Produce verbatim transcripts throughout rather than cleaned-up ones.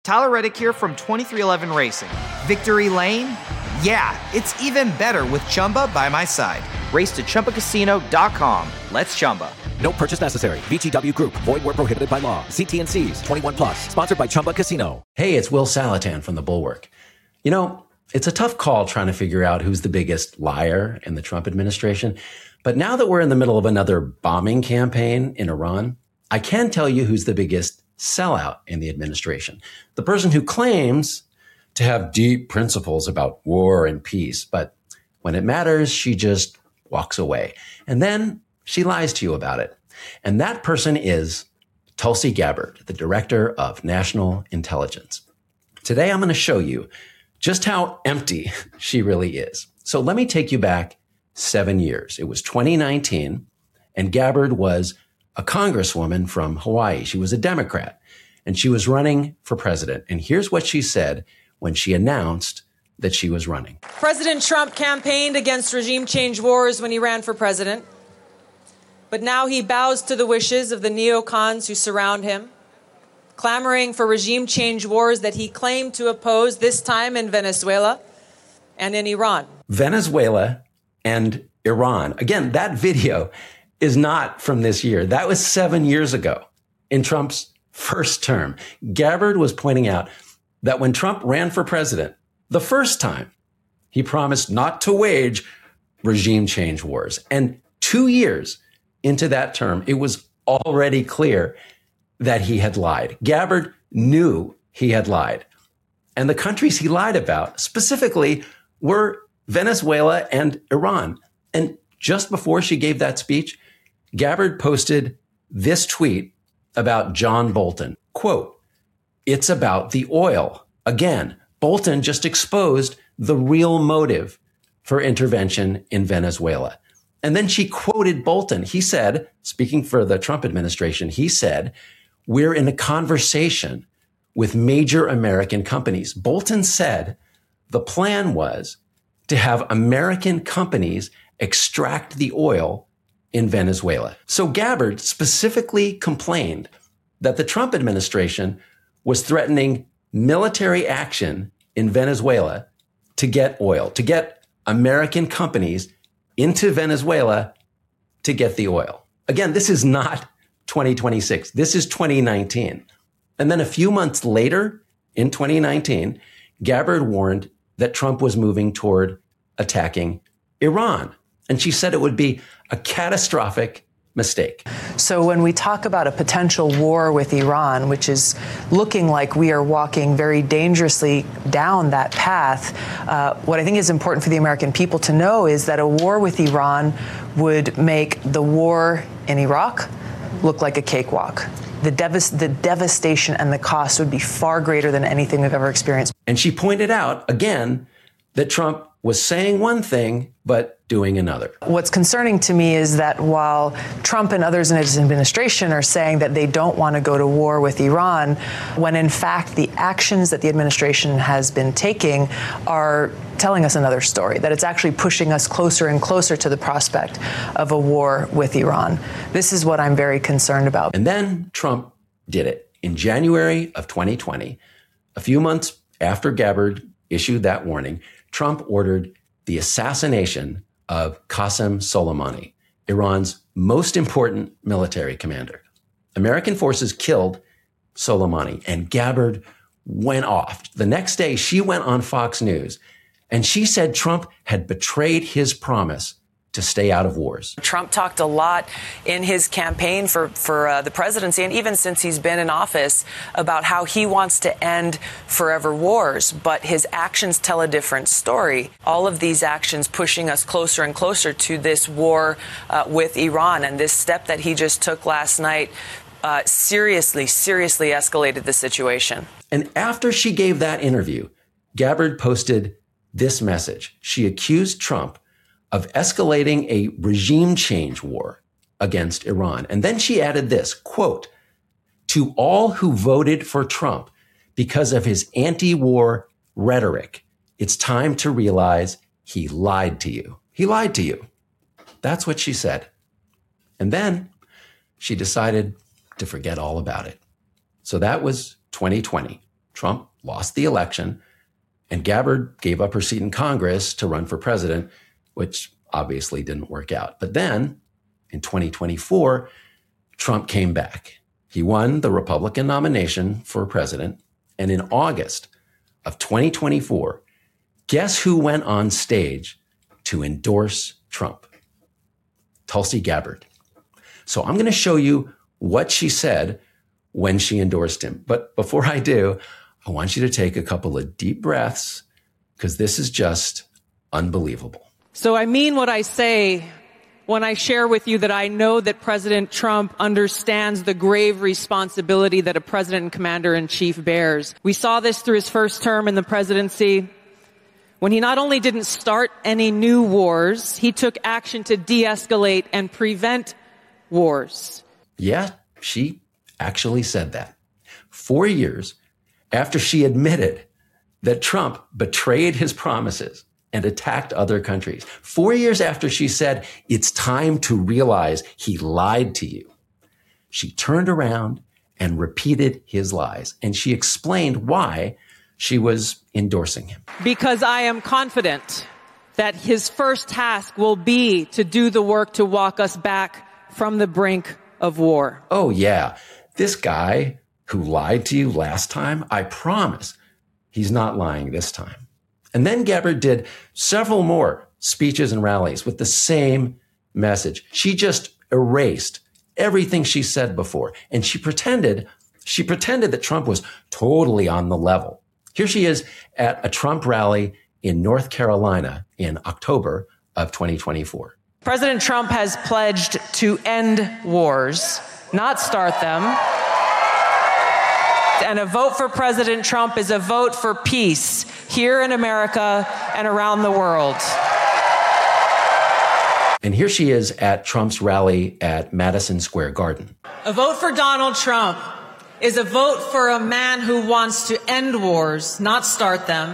Tyler Reddick here from twenty-three eleven Racing. Victory Lane? Yeah, it's even better with Chumba by my side. Race to Chumba Casino dot com. Let's Chumba. No purchase necessary. V G W Group. Void where prohibited by law. See T and C's. twenty-one plus. Sponsored by Chumba Casino. Hey, it's Will Salatan from The Bulwark. You know, it's a tough call trying to figure out who's the biggest liar in the Trump administration. But now that we're in the middle of another bombing campaign in Iran, I can tell you who's the biggest sellout in the administration. The person who claims to have deep principles about war and peace, but when it matters, she just walks away. And then she lies to you about it. And that person is Tulsi Gabbard, the Director of National Intelligence. Today, I'm going to show you just how empty she really is. So let me take you back seven years. It was twenty nineteen, and Gabbard was a congresswoman from Hawaii. She was a Democrat, and she was running for president. And here's what she said when she announced that she was running. President Trump campaigned against regime change wars when he ran for president. But now he bows to the wishes of the neocons who surround him, clamoring for regime change wars that he claimed to oppose, this time in Venezuela and in Iran. Venezuela and Iran. Again, that video is not from this year. That was seven years ago in Trump's first term. Gabbard was pointing out that when Trump ran for president, the first time, he promised not to wage regime change wars. And two years into that term, it was already clear that he had lied. Gabbard knew he had lied. And the countries he lied about specifically were Venezuela and Iran. And just before she gave that speech, Gabbard posted this tweet about John Bolton. Quote, "It's about the oil." Again, Bolton just exposed the real motive for intervention in Venezuela. And then she quoted Bolton. He said, speaking for the Trump administration, he said, "We're in a conversation with major American companies." Bolton said the plan was to have American companies extract the oil in Venezuela. So Gabbard specifically complained that the Trump administration was threatening military action in Venezuela to get oil, to get American companies into Venezuela to get the oil. Again, this is not twenty twenty-six. This is twenty nineteen. And then a few months later, in twenty nineteen, Gabbard warned that Trump was moving toward attacking Iran. And she said it would be a catastrophic mistake. So when we talk about a potential war with Iran, which is looking like we are walking very dangerously down that path, uh, what I think is important for the American people to know is that a war with Iran would make the war in Iraq look like a cakewalk. The, devas- the devastation and the cost would be far greater than anything we've ever experienced. And she pointed out, again, that Trump was saying one thing, but doing another. What's concerning to me is that while Trump and others in his administration are saying that they don't want to go to war with Iran, when in fact the actions that the administration has been taking are telling us another story, that it's actually pushing us closer and closer to the prospect of a war with Iran. This is what I'm very concerned about. And then Trump did it. In January of twenty twenty, a few months after Gabbard issued that warning, Trump ordered the assassination of Qasem Soleimani, Iran's most important military commander. American forces killed Soleimani, and Gabbard went off. The next day, she went on Fox News, and she said Trump had betrayed his promise to stay out of wars. Trump talked a lot in his campaign for, for uh, the presidency, and even since he's been in office, about how he wants to end forever wars. But his actions tell a different story. All of these actions pushing us closer and closer to this war uh, with Iran. And this step that he just took last night uh, seriously, seriously escalated the situation. And after she gave that interview, Gabbard posted this message. She accused Trump of escalating a regime change war against Iran. And then she added this, quote, "To all who voted for Trump because of his anti-war rhetoric, it's time to realize he lied to you. He lied to you." That's what she said. And then she decided to forget all about it. So that was twenty twenty. Trump lost the election, and Gabbard gave up her seat in Congress to run for president, which obviously didn't work out. But then in twenty twenty-four, Trump came back. He won the Republican nomination for president. And in August of twenty twenty-four, guess who went on stage to endorse Trump? Tulsi Gabbard. So I'm going to show you what she said when she endorsed him. But before I do, I want you to take a couple of deep breaths, because this is just unbelievable. So I mean what I say when I share with you that I know that President Trump understands the grave responsibility that a president and commander-in-chief bears. We saw this through his first term in the presidency, when he not only didn't start any new wars, he took action to de-escalate and prevent wars. Yeah, she actually said that. Four years after she admitted that Trump betrayed his promises and attacked other countries. Four years after she said, it's time to realize he lied to you. She turned around and repeated his lies. And she explained why she was endorsing him. Because I am confident that his first task will be to do the work to walk us back from the brink of war. Oh, yeah. This guy who lied to you last time, I promise he's not lying this time. And then Gabbard did several more speeches and rallies with the same message. She just erased everything she said before. And she pretended, she pretended that Trump was totally on the level. Here she is at a Trump rally in North Carolina in October of twenty twenty-four. President Trump has pledged to end wars, not start them. And a vote for President Trump is a vote for peace here in America and around the world. And here she is at Trump's rally at Madison Square Garden. A vote for Donald Trump is a vote for a man who wants to end wars, not start them,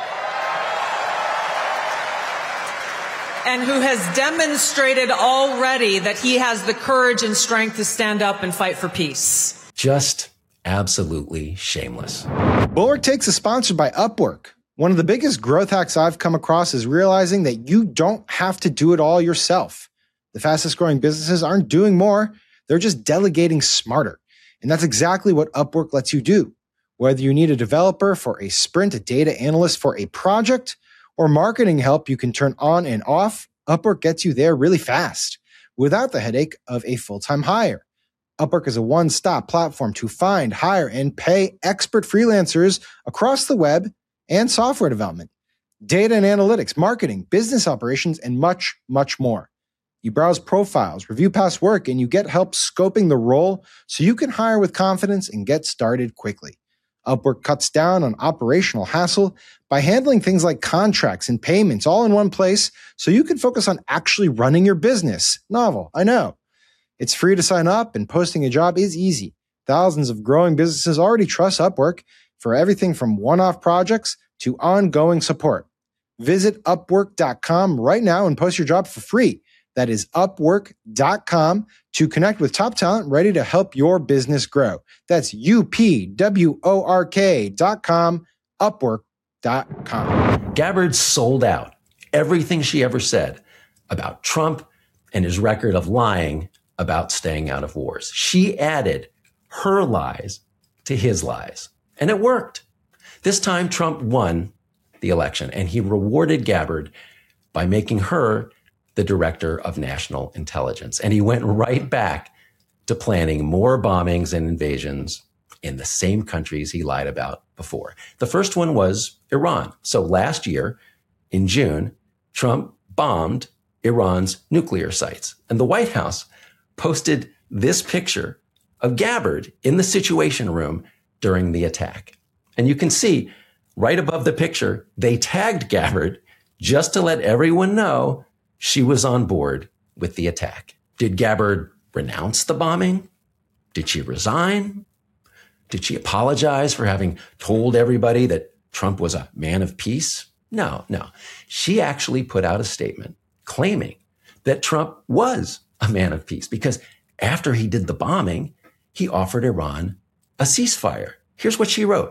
and who has demonstrated already that he has the courage and strength to stand up and fight for peace. Just absolutely shameless. Bulwark Takes is sponsored by Upwork. One of the biggest growth hacks I've come across is realizing that you don't have to do it all yourself. The fastest growing businesses aren't doing more, they're just delegating smarter. And that's exactly what Upwork lets you do. Whether you need a developer for a sprint, a data analyst for a project, or marketing help you can turn on and off, Upwork gets you there really fast without the headache of a full-time hire. Upwork is a one-stop platform to find, hire, and pay expert freelancers across the web and software development, data and analytics, marketing, business operations, and much, much more. You browse profiles, review past work, and you get help scoping the role so you can hire with confidence and get started quickly. Upwork cuts down on operational hassle by handling things like contracts and payments all in one place so you can focus on actually running your business. Novel, I know. It's free to sign up, and posting a job is easy. Thousands of growing businesses already trust Upwork for everything from one-off projects to ongoing support. Visit upwork dot com right now and post your job for free. That is upwork dot com to connect with top talent ready to help your business grow. That's U P W O R K dot com, upwork dot com. Gabbard sold out everything she ever said about Trump and his record of lying about staying out of wars. She added her lies to his lies, and it worked. This time, Trump won the election, and he rewarded Gabbard by making her the director of national intelligence. And he went right back to planning more bombings and invasions in the same countries he lied about before. The first one was Iran. So last year, in June, Trump bombed Iran's nuclear sites. And the White House posted this picture of Gabbard in the Situation Room during the attack. And you can see right above the picture, they tagged Gabbard just to let everyone know she was on board with the attack. Did Gabbard renounce the bombing? Did she resign? Did she apologize for having told everybody that Trump was a man of peace? No, no. She actually put out a statement claiming that Trump was a man of peace because after he did the bombing, he offered Iran a ceasefire. Here's what she wrote.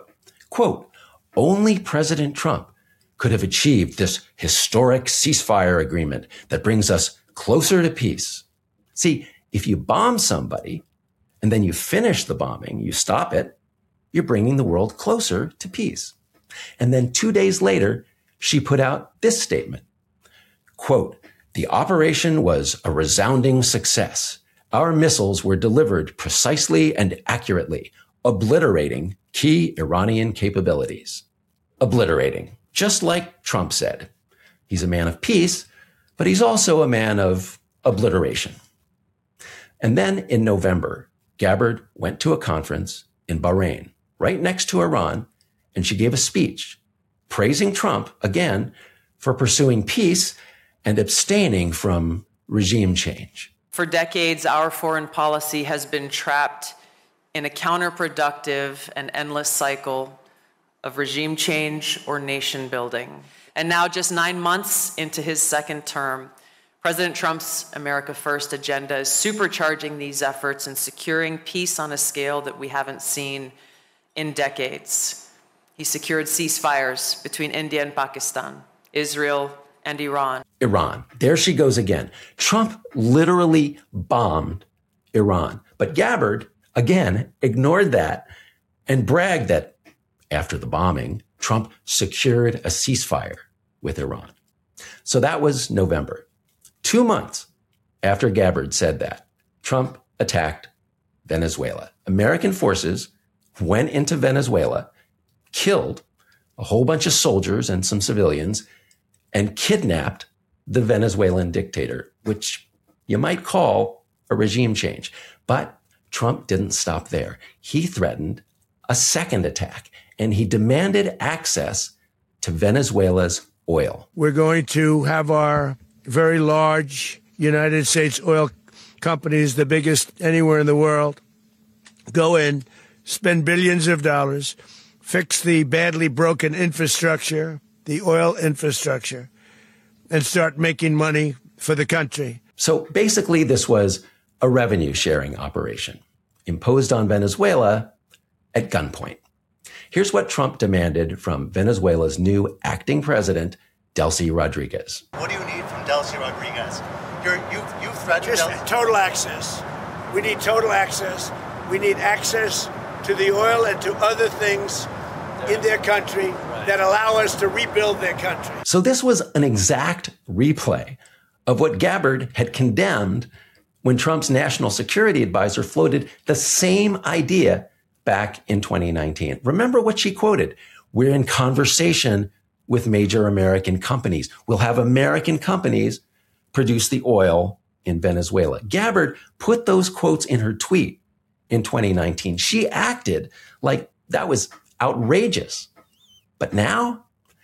Quote, only President Trump could have achieved this historic ceasefire agreement that brings us closer to peace. See, if you bomb somebody and then you finish the bombing, you stop it, you're bringing the world closer to peace. And then two days later, she put out this statement, quote, the operation was a resounding success. Our missiles were delivered precisely and accurately, obliterating key Iranian capabilities. Obliterating, just like Trump said. He's a man of peace, but he's also a man of obliteration. And then in November, Gabbard went to a conference in Bahrain, right next to Iran, and she gave a speech praising Trump again for pursuing peace and abstaining from regime change. For decades, our foreign policy has been trapped in a counterproductive and endless cycle of regime change or nation building. And now, just nine months into his second term, President Trump's America First agenda is supercharging these efforts and securing peace on a scale that we haven't seen in decades. He secured ceasefires between India and Pakistan, Israel and Iran. Iran. There she goes again. Trump literally bombed Iran. But Gabbard, again, ignored that and bragged that after the bombing, Trump secured a ceasefire with Iran. So that was November. Two months after Gabbard said that, Trump attacked Venezuela. American forces went into Venezuela, killed a whole bunch of soldiers and some civilians, and kidnapped the Venezuelan dictator, which you might call a regime change. But Trump didn't stop there. He threatened a second attack, and he demanded access to Venezuela's oil. We're going to have our very large United States oil companies, the biggest anywhere in the world, go in, spend billions of dollars, fix the badly broken infrastructure, the oil infrastructure, and start making money for the country. So basically, this was a revenue sharing operation imposed on Venezuela at gunpoint. Here's what Trump demanded from Venezuela's new acting president, Delcy Rodriguez. What do you need from Delcy Rodriguez? You're, you, you threatened Just Del- total access. We need total access. We need access to the oil and to other things in their country that allow us to rebuild their country. So this was an exact replay of what Gabbard had condemned when Trump's national security advisor floated the same idea back in twenty nineteen. Remember what she quoted? We're in conversation with major American companies. We'll have American companies produce the oil in Venezuela. Gabbard put those quotes in her tweet in twenty nineteen. She acted like that was outrageous. But now,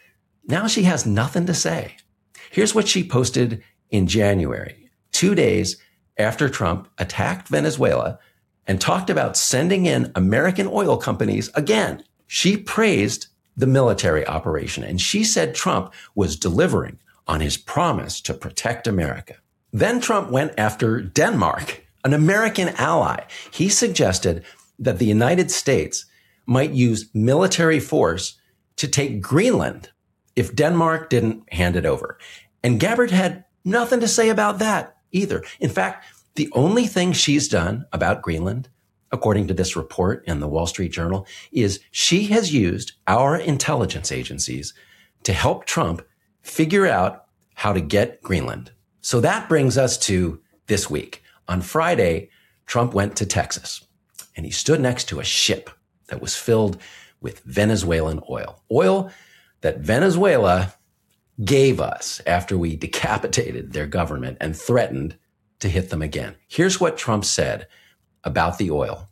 now she has nothing to say. Here's what she posted in January, two days after Trump attacked Venezuela and talked about sending in American oil companies again. She praised the military operation, and she said Trump was delivering on his promise to protect America. Then Trump went after Denmark, an American ally. He suggested that the United States might use military force to take Greenland if Denmark didn't hand it over. And Gabbard had nothing to say about that either. In fact, the only thing she's done about Greenland, according to this report in the Wall Street Journal, is she has used our intelligence agencies to help Trump figure out how to get Greenland. So that brings us to this week. On Friday, Trump went to Texas and he stood next to a ship that was filled with Venezuelan oil. Oil that Venezuela gave us after we decapitated their government and threatened to hit them again. Here's what Trump said about the oil.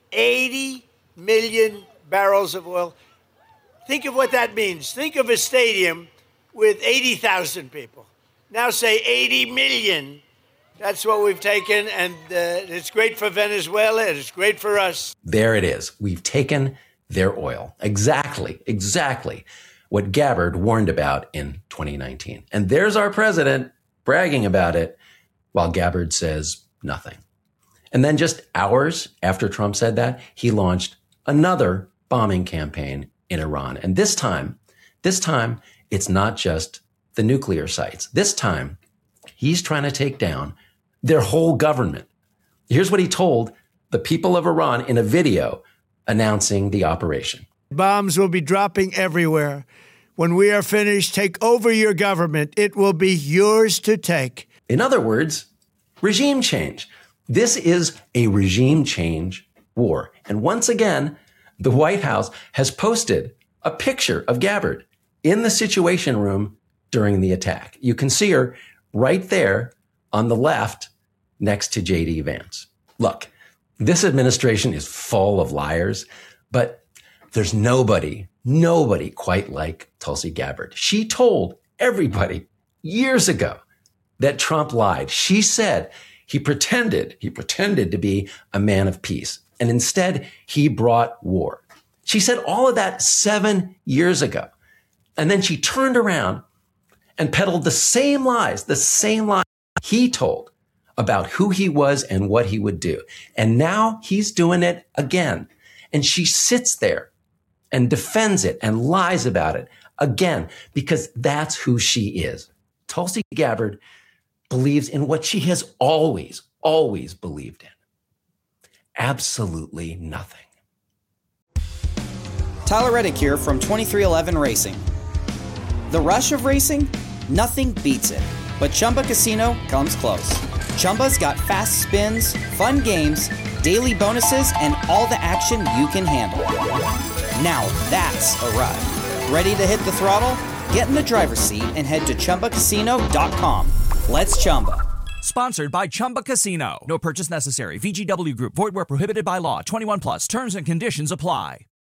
eighty million barrels of oil. Think of what that means. Think of a stadium with eighty thousand people. Now say eighty million. That's what we've taken, and uh, it's great for Venezuela, and it's great for us. There it is. We've taken their oil. Exactly, exactly what Gabbard warned about in twenty nineteen. And there's our president bragging about it while Gabbard says nothing. And then just hours after Trump said that, he launched another bombing campaign in Iran. And this time, this time, it's not just the nuclear sites. This time, he's trying to take down their whole government. Here's what he told the people of Iran in a video announcing the operation. Bombs will be dropping everywhere. When we are finished, take over your government. It will be yours to take. In other words, regime change. This is a regime change war. And once again, the White House has posted a picture of Gabbard in the Situation Room during the attack. You can see her right there on the left next to J D Vance. Look, this administration is full of liars, but there's nobody, nobody quite like Tulsi Gabbard. She told everybody years ago that Trump lied. She said he pretended, he pretended to be a man of peace, and instead he brought war. She said all of that seven years ago. And then she turned around and peddled the same lies, the same lies he told about who he was and what he would do. And now he's doing it again. And she sits there and defends it and lies about it again, because that's who she is. Tulsi Gabbard believes in what she has always, always believed in. Absolutely nothing. Tyler Reddick here from twenty-three eleven Racing. The rush of racing? Nothing beats it. But Chumba Casino comes close. Chumba's got fast spins, fun games, daily bonuses, and all the action you can handle. Now that's a ride. Ready to hit the throttle? Get in the driver's seat and head to Chumba Casino dot com. Let's Chumba. Sponsored by Chumba Casino. No purchase necessary. V G W Group. Void where prohibited by law. twenty-one plus. Terms and conditions apply.